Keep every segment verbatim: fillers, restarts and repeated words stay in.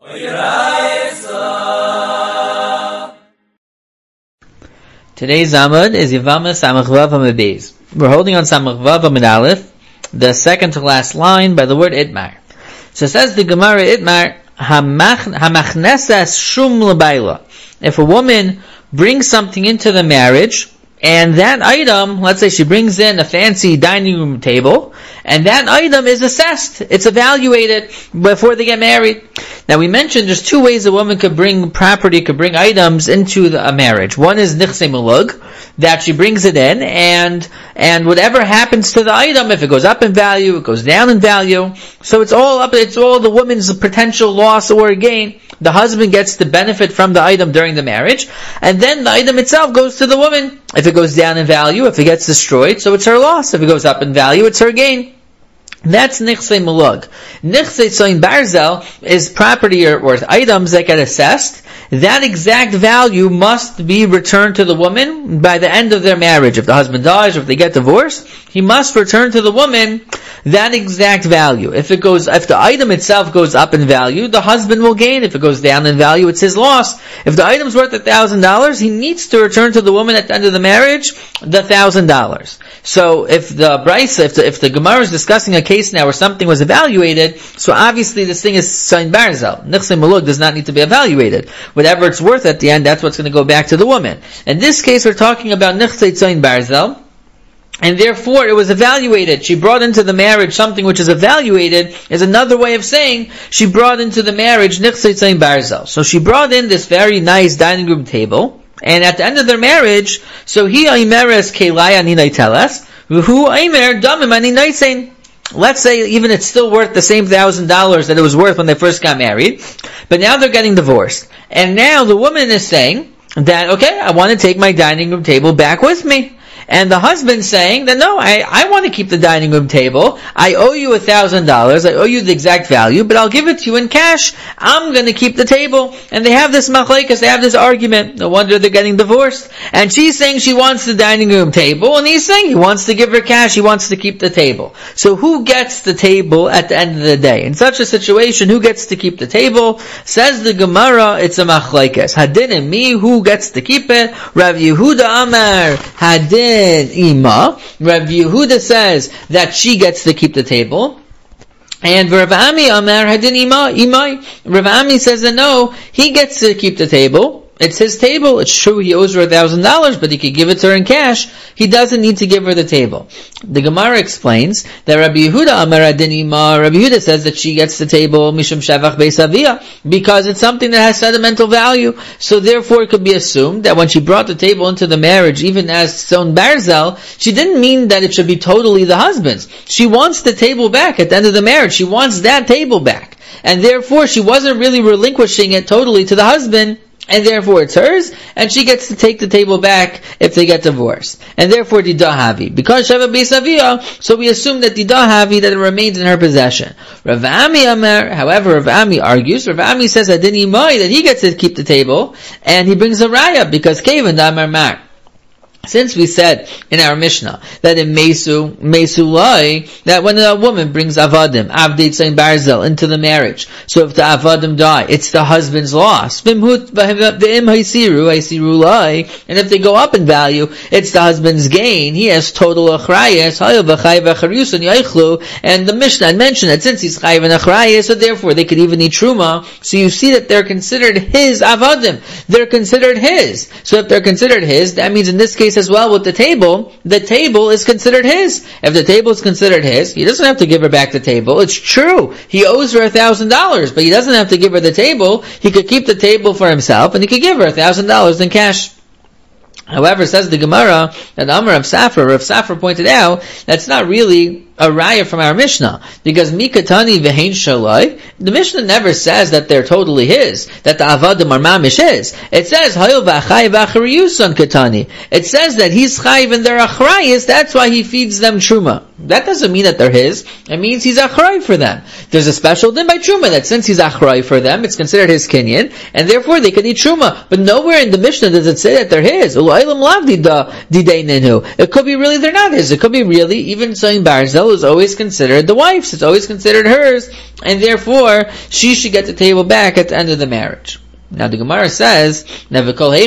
Today's Amud is Yevama Samach Vav Amud Beis. We're holding on Samach Vav Amud Aleph, the second to last line by the word Itmar. So says the Gemara Itmar, Hamachnesas Shum L'Bayla. If a woman brings something into the marriage, and that item, let's say she brings in a fancy dining room table, and that item is assessed, it's evaluated before they get married. Now we mentioned there's two ways a woman could bring property, could bring items into the, a marriage. One is nichse mulug, that she brings it in, and and whatever happens to the item, if it goes up in value, it goes down in value, so it's all up, it's all the woman's potential loss or gain. The husband gets the benefit from the item during the marriage, and then the item itself goes to the woman. If it goes down in value, if it gets destroyed, so it's her loss. If it goes up in value, it's her gain. That's nichse mulug. Nichse soin barzel is property or, or items that get assessed. That exact value must be returned to the woman by the end of their marriage. If the husband dies or if they get divorced, he must return to the woman that exact value. If it goes, if the item itself goes up in value, the husband will gain. If it goes down in value, it's his loss. If the item's worth a thousand dollars, he needs to return to the woman at the end of the marriage the thousand dollars. So if the Brisa, if the, if the Gemara is discussing a case now where something was evaluated, so obviously this thing is Sain Barzel. Nichse Mulug does not need to be evaluated. Whatever it's worth at the end, that's what's going to go back to the woman. In this case, we're talking about Nichse Sain Barzel, and therefore it was evaluated. She brought into the marriage something which is evaluated, is another way of saying she brought into the marriage Nichse Sain Barzel. So she brought in this very nice dining room table, and at the end of their marriage, so he aimeres kelai ani naitelas, who aimer damim ani naitein. Let's say even it's still worth the same thousand dollars that it was worth when they first got married, but now they're getting divorced. And now the woman is saying that, okay, I want to take my dining room table back with me. And the husband's saying that, no, I, I want to keep the dining room table. I owe you a thousand dollars. I owe you the exact value, but I'll give it to you in cash. I'm going to keep the table. And they have this machlekes, they have this argument. No wonder they're getting divorced. And she's saying she wants the dining room table, and he's saying he wants to give her cash. He wants to keep the table. So who gets the table at the end of the day? In such a situation, who gets to keep the table? Says the Gemara, it's a machlekes. Hadin and me, who gets to keep it? Rav Yehuda Amar, Hadin Ima. Rav Yehuda says that she gets to keep the table. And Rav Ami Amar Hadin Ima, Imai. Rav Ami says that no, he gets to keep the table. It's his table. It's true he owes her a thousand dollars, but he could give it to her in cash. He doesn't need to give her the table. The Gemara explains that Rabbi Yehuda Amar Adin Ima, Rabbi Yehuda says that she gets the table Mishum Shavach Beis Avia, because it's something that has sentimental value. So therefore it could be assumed that when she brought the table into the marriage, even as Son Barzel, she didn't mean that it should be totally the husband's. She wants the table back at the end of the marriage. She wants that table back. And therefore she wasn't really relinquishing it totally to the husband, and therefore it's hers, and she gets to take the table back if they get divorced. And therefore didahavi. Because Sheva Beis Avia, so we assume that didahavi, that it remains in her possession. Rav Ami Amar, however, Rav Ami argues, Rav Ami says that Dini Mai, that he gets to keep the table, and he brings a raya, because Kevan Amar Mar. Since we said in our Mishnah that in Mesu, Mesu Lai, that when a woman brings Avadim, Avdei Tzayin Barzel, into the marriage, so if the Avadim die, it's the husband's loss. V'imhut v'im haisiru, haisiru Lai, and if they go up in value, it's the husband's gain. He has total achrayas, hayo v'chay v'charyusan yaichlu, and the Mishnah mentioned that since he's chay v'achrayas, so therefore they could even eat truma. So you see that they're considered his Avadim. They're considered his. So if they're considered his, that means in this case as well with the table, the table is considered his. If the table is considered his, he doesn't have to give her back the table. It's true, he owes her a thousand dollars, but he doesn't have to give her the table. He could keep the table for himself, and he could give her a thousand dollars in cash. However, says the Gemara, that Amar of Safra, Rav Safra pointed out, that's not really a raya from our Mishnah, because Mikatani v'hein shalai, the Mishnah never says that they're totally his, that the avadim are mamish his. It says hayil v'achai v'achariyusan katani. It says that he's chayiv and they're achrayis, that's why he feeds them truma. That doesn't mean that they're his. It means he's achrayv for them. There's a special din by truma that since he's achrayv for them, it's considered his kinyan, and therefore they can eat truma. But nowhere in the Mishnah does it say that they're his. It could be really they're not his. It could be really even saying Barzel, Yisrael is always considered the wife's. It's always considered hers, and therefore she should get the table back at the end of the marriage. Now the Gemara says, the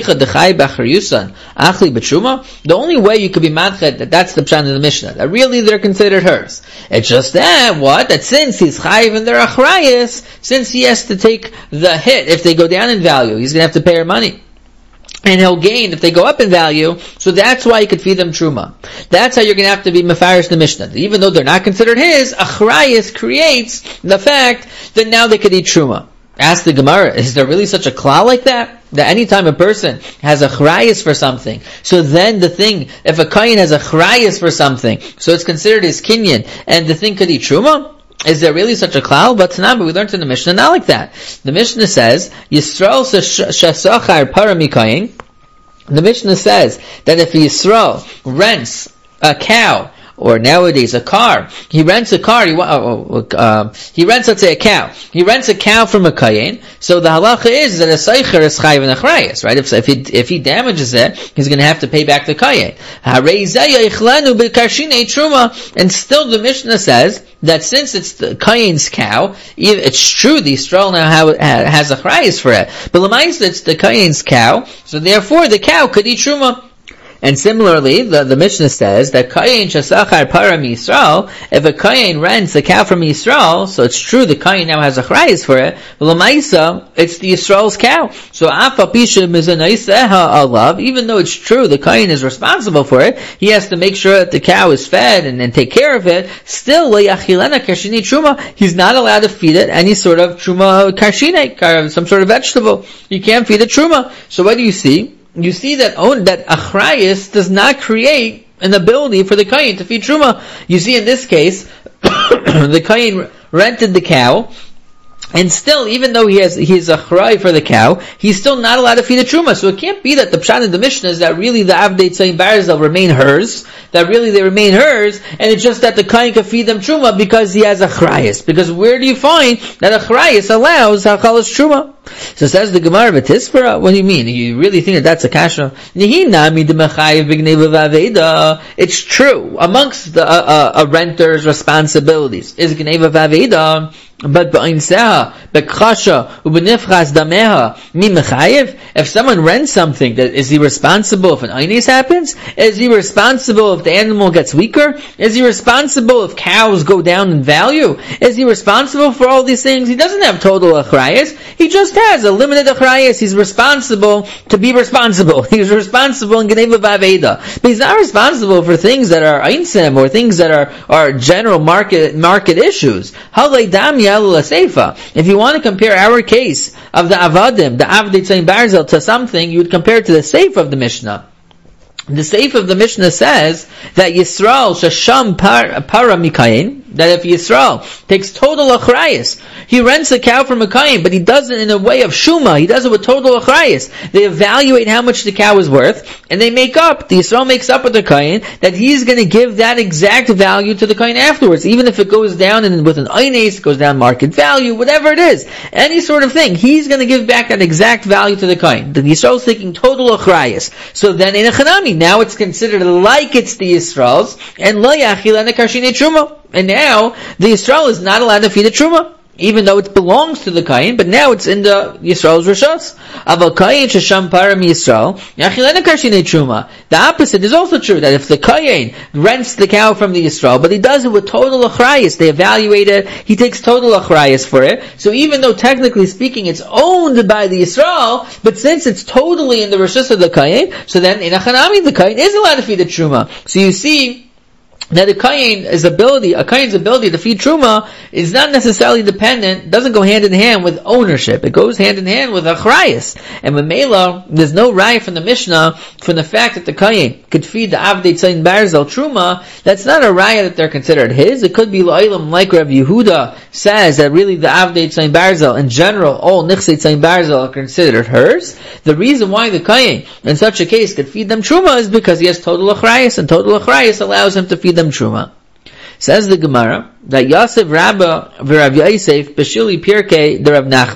only way you could be madched that that's the pshat of the Mishnah, that really they're considered hers. It's just that, what? That since he's chayiv and they're achrayis, since he has to take the hit if they go down in value, he's going to have to pay her money. And he'll gain if they go up in value, so that's why you could feed them truma. That's how you're going to have to be mefarish the Mishnah. Even though they're not considered his, achrayis creates the fact that now they could eat truma. Ask the Gemara, is there really such a klal like that? That anytime a person has a chrayas for something, so then the thing, if a kohen has a chrayas for something, so it's considered his kinyan, and the thing could eat truma? Is there really such a klal? But not, but we learned in the Mishnah not like that. The Mishnah says, Yisrael shasachar paramikayin. The Mishnah says that if Yisrael rents a cow, or nowadays a car, he rents a car, he, uh, uh, he rents, let's say, a cow. He rents a cow from a kayin, so the halacha is that a seicher is chayiv and achrayis, right? If, if he, if he damages it, he's going to have to pay back the kayin. And still the Mishnah says that since it's the kayin's cow, it's true the Yisrael now has achrayis for it, but l'maisa it's the kayin's cow, so therefore the cow could eat truma. And similarly, the, the Mishnah says that Kayin shasachar para Yisrael, if a Kayin rents a cow from Yisrael, so it's true the Kayin now has a chrayis for it, but l'maisa, it's the Yisrael's cow. So afa pisha mizanaiseha alav, even though it's true the Kayin is responsible for it, he has to make sure that the cow is fed and, and take care of it, still le'yachilena karshini truma, he's not allowed to feed it any sort of truma karshine, some sort of vegetable. You can't feed it truma. So what do you see? You see that own, that achrayis does not create an ability for the kohen to feed truma. You see in this case, the kohen rented the cow, and still, even though he has he is achrei for the cow, he's still not allowed to feed the truma. So it can't be that the pshat in the Mishnah is that really the avdei tzayin barzel remain hers, that really they remain hers, and it's just that the kohen can feed them truma because he has achrayis. Because where do you find that achrayis allows hachalas truma? So says the Gemara V'Tisfara, what do you mean? You really think that that's a kasha? It's true. Amongst the, uh, uh, a renter's responsibilities is Gneva V'Aveda, but b'ainseha, b'kasha, u'b'nifchas dameha, mi mechayev? If someone rents something, that, is he responsible if an einis happens? Is he responsible if the animal gets weaker? Is he responsible if cows go down in value? Is he responsible for all these things? He doesn't have total achrayas. He just has a limited achrayas. He's responsible to be responsible. He's responsible in Gneva V'Aveda. But he's not responsible for things that are einsem or things that are, are general market, market issues. Halei damya l'seifa. If you want to compare our case of the avadim, the avdei tzayin barzel, to something, you would compare it to the seif of the Mishnah. The seif of the Mishnah says that Yisrael shasham para mikayin, that if Yisrael takes total achrayas, he rents a cow from a kayin, but he does it in a way of shuma, he does it with total achrayas. They evaluate how much the cow is worth, and they make up, the Yisrael makes up with the kayin, that he's going to give that exact value to the kayin afterwards, even if it goes down and with an eines, it goes down market value, whatever it is, any sort of thing, he's going to give back that exact value to the kayin. The Yisrael is taking total achrayas. So then in a chanami, now it's considered like it's the Yisrael's, and lo yachil and a karshine truma. And now, the Yisrael is not allowed to feed the truma, even though it belongs to the kayin, but now it's in the Yisrael's rishos. Aval kayin shesham param Yisrael, yachilena karshine truma. The opposite is also true, that if the kayin rents the cow from the Yisrael, but he does it with total achrayas, they evaluate it, he takes total achrayas for it, so even though technically speaking it's owned by the Yisrael, but since it's totally in the rishos of the kayin, so then in a chanami the kayin is allowed to feed the truma. So you see, that a kayin ability, a kayin's ability to feed truma is not necessarily dependent, doesn't go hand in hand with ownership. It goes hand in hand with achrayas. And with Mela, there's no raya from the Mishnah from the fact that the kayin could feed the avdei tzayin barzel truma. That's not a raya that they're considered his. It could be la'ilam, like Rav Yehuda says that really the avdei tzayin barzel in general, all nichsei tzayin barzel are considered hers. The reason why the kayin in such a case could feed them truma is because he has total achrayas, and total achrayas allows him to feed them truma. Says the Gemara that Yosef Rabba v'Rav Yosef b'shili pirkei the Rav Nachman.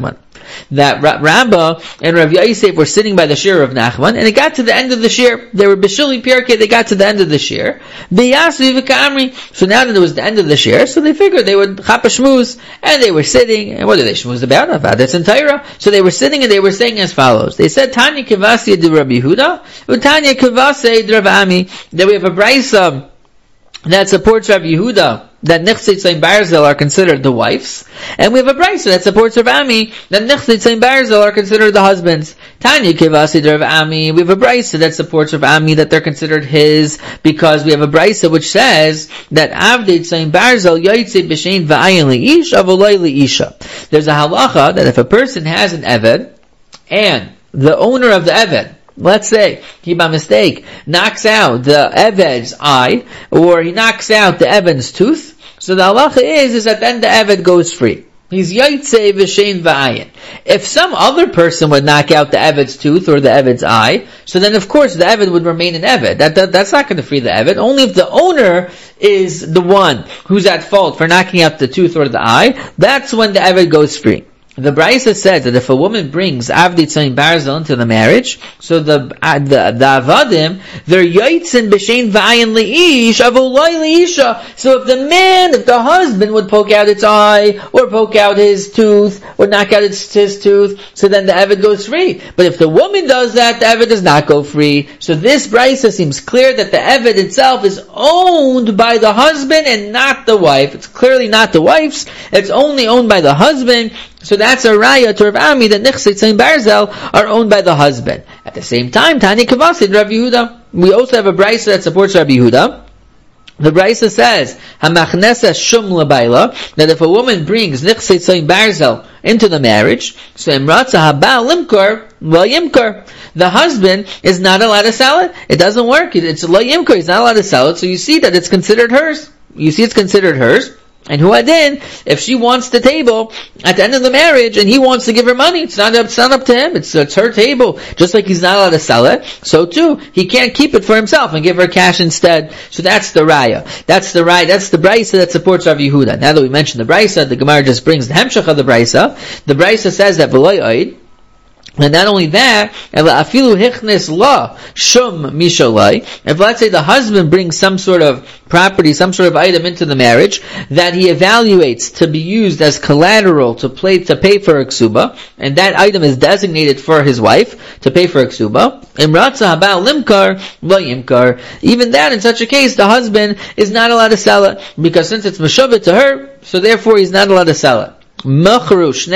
that Rabba and Rav Yosef were sitting by the shir of Nachman, and it got to the end of the shir. They were b'shuli pirkei, they got to the end of the shir. B'yasu v'kamri. So now that it was the end of the shir, so they figured they would chapa shmuz, and they were sitting, and what did they shmuz about? About it's in Torah. So they were sitting and they were saying as follows. They said, Tanya kivasi de Rabbi Yehuda, Tanya kivasi de Rav Ami, that we have a brisa that supports Rav Yehuda, that Nechseitz and Barzel are considered the wives, and we have a brisa that supports Rav Ami, that Nechseitz and Barzel are considered the husbands. Tanya Kivasi de Rav Ami, we have a brisa that supports Rav Ami, that they're considered his, because we have a brisa which says that Avdei Tzayin Barzel Yaitze B'Shein V'ayin Li'ish Avolai Li'isha. There's a halacha that if a person has an eved, and the owner of the eved, let's say he by mistake knocks out the eved's eye, or he knocks out the eved's tooth, so the halacha is, is that then the eved goes free. He's yaitze v'shein v'ayin. If some other person would knock out the eved's tooth or the eved's eye, so then of course the eved would remain an eved. That, that, that's not going to free the eved. Only if the owner is the one who's at fault for knocking out the tooth or the eye, that's when the eved goes free. The Brisa says that if a woman brings Avdi Tzayin Barzel into the marriage, so the uh, the, the Avadim, they're Yoitzin B'Shein V'ayin Li'ish Avolai Li'isha. So if the man, if the husband would poke out its eye, or poke out his tooth, or knock out its, his tooth, so then the Eved goes free. But if the woman does that, the Eved does not go free. So this Brisa seems clear that the Eved itself is owned by the husband and not the wife. It's clearly not the wife's, it's only owned by the husband. So that's a raya to Rav Ami that Nechseitz and Barzel are owned by the husband. At the same time, Tani Kavasid Rav Yehuda. We also have a brisa that supports Rav Yehuda. The brisa says, Hamachnesa shum labayla, that if a woman brings Nechseitz and Barzel into the marriach, so Imratza habal limkor, lo yimkor. The husband is not allowed to sell it. It doesn't work. It's lo yimkor. He's not allowed to sell it. So you see that it's considered hers. You see it's considered hers. And huadin, if she wants the table at the end of the marriage and he wants to give her money, it's not up, it's not up to him. It's, it's her table. Just like he's not allowed to sell it, so too, he can't keep it for himself and give her cash instead. So that's the raya. That's the raya. That's the brisa that supports Rav Yehuda. Now that we mentioned the brisa, the Gemara just brings the hemshach of the brisa. The brisa says that v'loy oid. And not only that, afilu hichnes la shum mishalai. If let's say the husband brings some sort of property, some sort of item into the marriage that he evaluates to be used as collateral to play to pay for a ksuba, and that item is designated for his wife to pay for a ksuba, imratza habal limkar lo yimkar. Even that, in such a case, the husband is not allowed to sell it, because since it's meshuvet to her, so therefore he's not allowed to sell it. Let's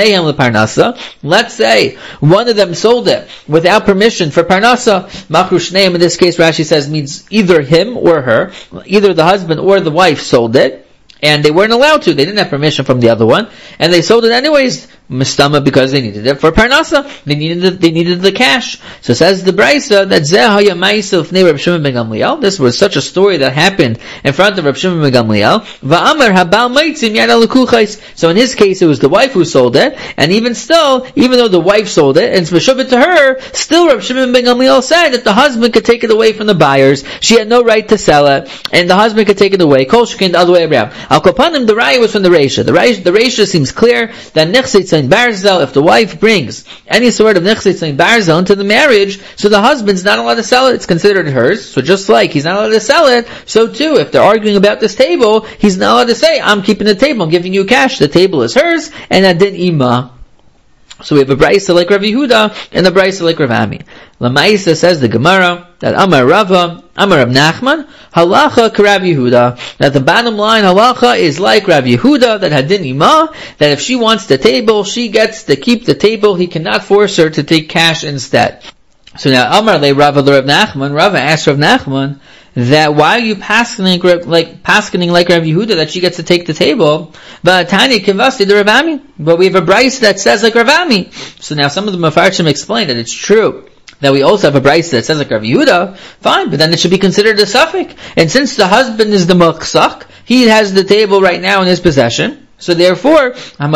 say one of them sold it without permission for parnasa. Machru shneim, in this case Rashi says, means either him or her, either the husband or the wife sold it, and they weren't allowed to. They didn't have permission from the other one, and they sold it anyways. Mistama, because they needed it for parnasa. They needed the, they needed the cash. So says the Brisa that Zeh haya ma'isa l'fnei Reb Shimon ben Gamliel. This was such a story that happened in front of Reb Shimon ben Gamliel. Va'amar habal maitzim yada l'kuchais. So in his case, it was the wife who sold it, and even still, even though the wife sold it and it's meshuvah to her, still Reb Shimon ben Gamliel said that the husband could take it away from the buyers. She had no right to sell it, and the husband could take it away. Kol sheken the other way around. Al kopanim, the raya was from the Reisha. The Reisha, the Reisha seems clear that nechseitz Barzel, if the wife brings any sort of nechseitz and barzel into the marriage, so the husband's not allowed to sell it, it's considered hers. So just like he's not allowed to sell it, so too, if they're arguing about this table, he's not allowed to say, I'm keeping the table, I'm giving you cash, the table is hers, and adin ima. So we have a brisa like Rav Yehuda and a brisa like Rav Ami. Lamaisa says the Gemara that Amar Rava, Amar Rav Nachman, halacha k'Rav Yehuda. That the bottom line halacha is like Rav Yehuda, that hadin ima, that if she wants the table, she gets to keep the table. He cannot force her to take cash instead. So now Amar le Rava le Rav Nachman. Rava asked Rav Nachman that why are you paskening like paskening like Rav Yehuda that she gets to take the table? But Tanya kivasti the Rav Ami. But we have a brisa that says like Rav Ami. So now some of the Mefarshim explain that it's true that we also have a brisa that says like Rav Yehuda. Fine, but then it should be considered a suffix. And since the husband is the machsak, he has the table right now in his possession. So therefore,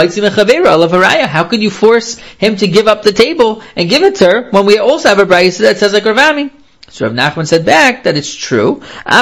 how could you force him to give up the table and give it to her when we also have a brisa that says like Rav Ami? So Rav Nachman said back that it's true.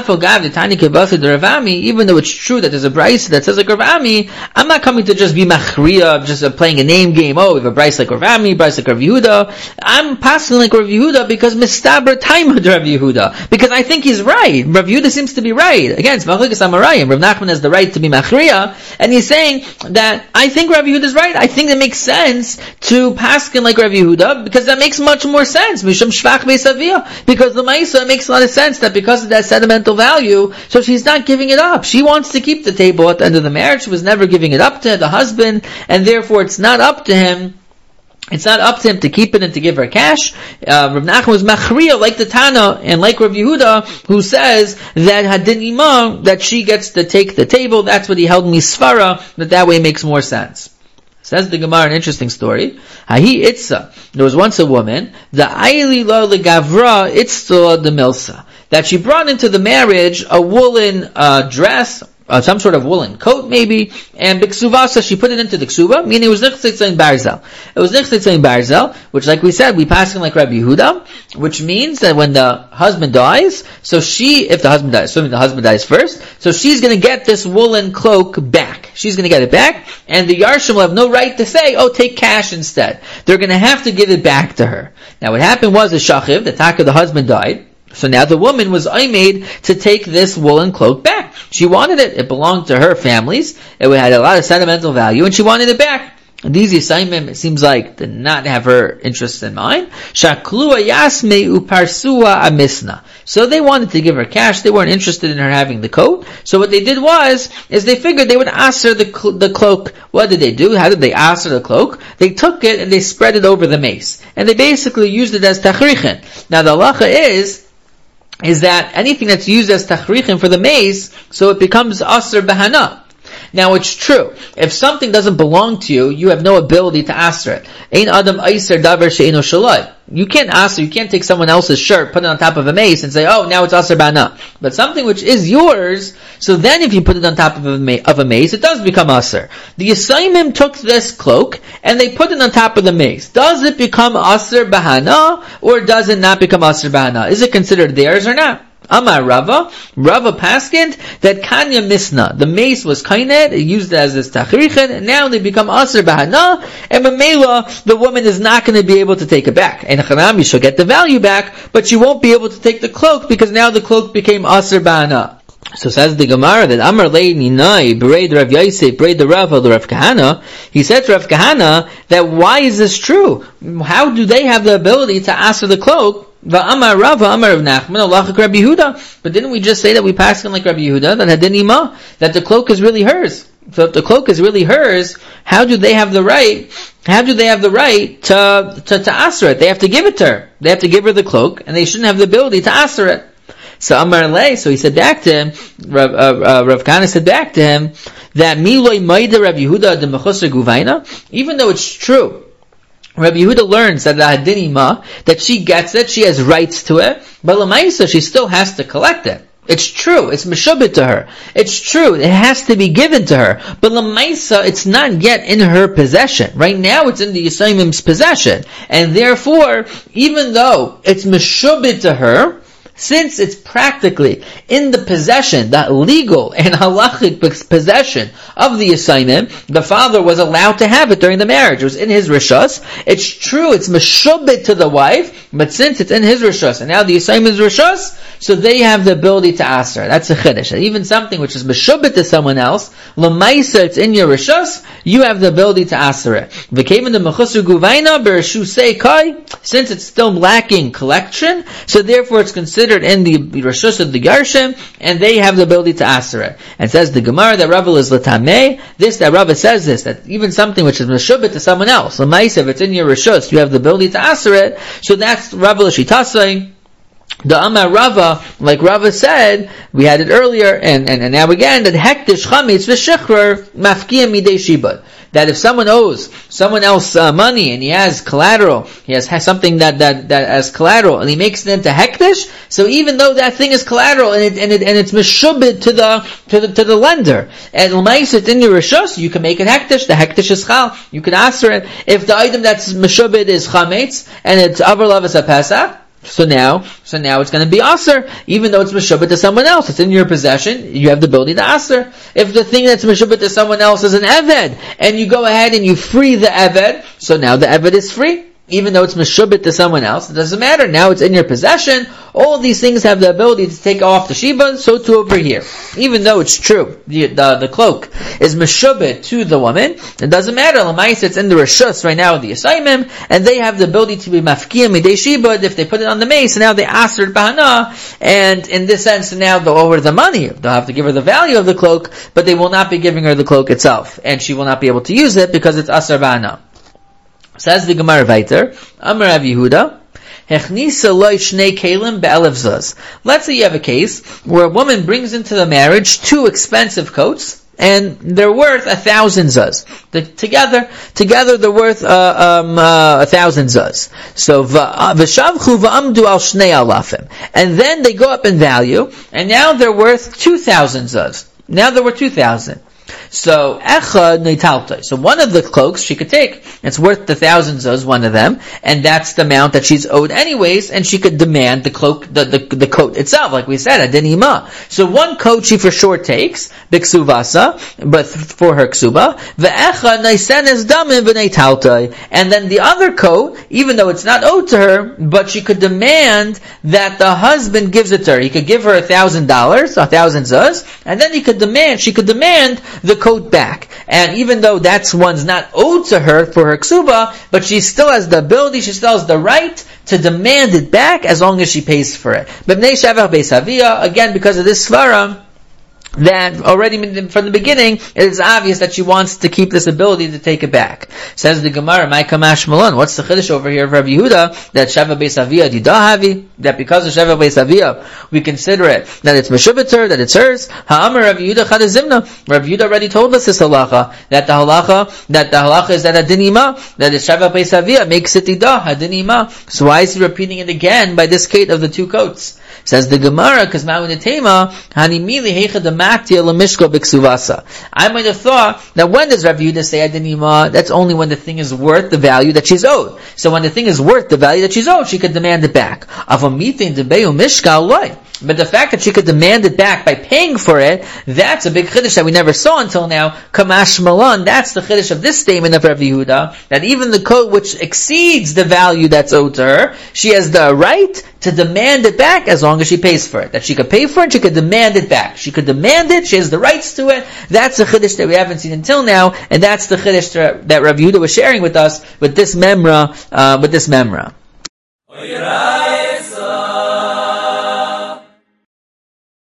Even though it's true that there's a brayse that says like Rav Ami, I'm not coming to just be machriya, just uh, playing a name game. Oh, we have a brayse like Rav Ami, brayse like Rav Yehuda. I'm passing like Rav Yehuda because mistaber time with Rav Yehuda. Because I think he's right. Rav Yehuda seems to be right. Again, it's machlokes amarayim. Rav Nachman has the right to be machriya, and he's saying that I think Rav Yehuda is right. I think it makes sense to paskin like Rav Yehuda because that makes much more sense. Mishum shvach beisaviyah. Because the Maisa, it makes a lot of sense that because of that sentimental value, so she's not giving it up. She wants to keep the table at the end of the marriage. She was never giving it up to the husband, and therefore it's not up to him. It's not up to him to keep it and to give her cash. Uh, Rav Nachman was machriya like the Tana and like Rav Yehuda, who says that hadin imah, that she gets to take the table. That's what he held misfara, that that way makes more sense. Says the Gemara, an interesting story. Hahi itza. There was once a woman, the aili lo legavra itzla de milsa, that she brought into the marriage a woolen uh, dress, uh, some sort of woolen coat maybe, and biksuvasa, she put it into the ksuva, meaning it was nichtzitzayin barzel. It was nichtzitzayin barzel, which like we said, we pass him like Rabbi Yehuda, which means that when the husband dies, so she, if the husband dies, assuming the husband dies first, so she's gonna get this woolen cloak back. She's gonna get it back, and the Yarshim will have no right to say, oh, take cash instead. They're gonna have to give it back to her. Now what happened was, the shachiv, the taka, the husband died, so now the woman was made to take this woolen cloak back. She wanted it. It belonged to her families. It had a lot of sentimental value, and she wanted it back. And these Yisayimim, it seems like, did not have her interests in mind. Shaklua yasme uparsua amisna. So they wanted to give her cash. They weren't interested in her having the coat. So what they did was, is they figured they would ask her the, cl- the cloak. What did they do? How did they ask her the cloak? They took it and they spread it over the mace. And they basically used it as tachrichin. Now the halacha is, is that anything that's used as tachrichin for the mace, so it becomes aser bahana. Now it's true. If something doesn't belong to you, you have no ability to aser it. Ein adam aiser davar she'eno shalai. You can't aser, you can't take someone else's shirt, put it on top of a mace, and say, oh, now it's aser bahana. But something which is yours, so then if you put it on top of a, ma- of a mace, it does become aser. The Yisayimim took this cloak, and they put it on top of the mace. Does it become aser bahana, or does it not become aser bahana? Is it considered theirs or not? Amar Rava, Rava paskind that Kanya Misna, the mace was kainet, used as this tachrichin, and now they become aser bahana, and Mamela, the woman is not going to be able to take it back. And Chanami, she'll get the value back, but she won't be able to take the cloak, because now the cloak became aser bahana. So says the Gemara that Amar Lei Ninai Bereid Rav Yosef Bereid the Rav the Rav Kahana. He said to Rav Kahana that why is this true? How do they have the ability to ask for the cloak? Va'amar Rava Amar Rav Nachman Alachak Rabbi Yehuda. But didn't we just say that we passed him like Rabbi Yehuda that hadin ima, that the cloak is really hers? So if the cloak is really hers, how do they have the right? How do they have the right to to to aser it? They have to give it to her. They have to give her the cloak, and they shouldn't have the ability to aser it. So Amar Lei, so he said back to him, Rav, uh, uh, Rav Kahana said back to him, that Miloi Maida Rav Yehuda de Mechusar Guvaina, even though it's true, Rabbi Yehuda learns that the Hadinima, that she gets it, she has rights to it, but Lamaisa, she still has to collect it. It's true, it's meshubit to her. It's true, it has to be given to her. But Lamaisa, it's not yet in her possession. Right now, it's in the Yisayimim's possession. And therefore, even though it's meshubit to her, since it's practically in the possession, that legal and halachic possession of the Yisayimim, the father was allowed to have it during the marriage. It was in his rishus. It's true, it's meshubit to the wife, but since it's in his rishus, and now the Yisayim is rishus, so they have the ability to aser. That's a chiddush. Even something which is meshubit to someone else, l'maisa, it's in your rishus, you have the ability to aser it. V'keven the mechusar guvaina b'reshusei kai, since it's still lacking collection, so therefore it's considered in the Rishus of the Yarshim, and they have the ability to aser it. And says the Gemara that Rava is latameh, this, that Rava says this, that even something which is meshubit to someone else, l'maisa, if it's in your Rishus, you have the ability to aser it, so that's Rava l'shitasei. The Amar Rava, like Rava said, we had it earlier, and, and, and now again, that hektish chametz v'shechrer mafkia midei shibud. That if someone owes someone else uh, money and he has collateral, he has, has something that, that, that as collateral, and he makes it into hektish, so even though that thing is collateral and it, and it, and it's meshubit to the, to the, to the lender, and l'mais it's in your rishus, you can make it hektish, the hektish is chal, you can aser it. If the item that's meshubit is chametz, and it's avar lavas ha-pesach, So now, so now it's going to be aser, even though it's meshubet to someone else. It's in your possession. You have the ability to aser. If the thing that's meshubet to someone else is an eved, and you go ahead and you free the eved, so now the eved is free. Even though it's meshubet to someone else, it doesn't matter. Now it's in your possession. All of these things have the ability to take off the shiba, so too over here. Even though it's true, the the, the cloak is meshubet to the woman, it doesn't matter. L'maisa, it's in the reshus right now, the assignment, and they have the ability to be mafkiyah midei shiba if they put it on the mace, and now they aser bahana, and in this sense, now they'll owe her the money. They'll have to give her the value of the cloak, but they will not be giving her the cloak itself, and she will not be able to use it because it's aser bahana. Says the Gemara weiter, Amar Rav Yehuda, Hechnisa loy shnei kelim be'elef zuz. Let's say you have a case where a woman brings into the marriage two expensive coats, and they're worth a thousand zuz. The, together, together they're worth uh, um, uh, a thousand zuz. So v'shavchu v'amdu al shnei alafim, and then they go up in value, and now they're worth two thousand zuz. Now they're worth two thousand. So, echad neitaltai. So one of the cloaks she could take. It's worth the thousand zuz, one of them, and that's the amount that she's owed anyways, and she could demand the cloak, the, the, the coat itself, like we said, adinima. So one coat she for sure takes, biksuvasa, but for her ksuba, ve'echad neisenes damim v'neitaltai. And then the other coat, even though it's not owed to her, but she could demand that the husband gives it to her. He could give her a thousand dollars, a thousand zuz, and then he could demand, she could demand the coat back. And even though that's one's not owed to her for her ksuba, but she still has the ability, she still has the right to demand it back as long as she pays for it. But Bnei Shavach Beis Havia, again, because of this svara, that already from the beginning, it is obvious that she wants to keep this ability to take it back. Says the Gemara, "My kamash malon." What's the chiddush over here of Rabbi Yehuda that Sheva Beis Havia didahavi? That because of Sheva Beis Havia, we consider it that it's meshubet, that it's hers. Ha'amar Rabbi Yehuda chadazimna. Rabbi Yehuda already told us this halacha, that the halacha that the halacha is that adinima, that it's Sheva Beis Havia makes it didah adinima. So why is he repeating it again by this kate of the two coats? Says the Gemara, because ma'unetema hanimili heicha demaktia lemishko b'ksuvasa. I might have thought that when does Rav Yehuda say adinima? That's only when the thing is worth the value that she's owed. So when the thing is worth the value that she's owed, she could demand it back. Avamitin debeu mishkal loy. But the fact that she could demand it back by paying for it, that's a big chiddush that we never saw until now. Kamash malan, that's the chiddush of this statement of Rav Yehuda, that even the coat which exceeds the value that's owed to her, she has the right to demand it back as long as she pays for it. That she could pay for it, she could demand it back. She could demand it, she has the rights to it. That's the chiddush that we haven't seen until now, and that's the chiddush that Rav Yehuda was sharing with us with this memra, uh, with this memra.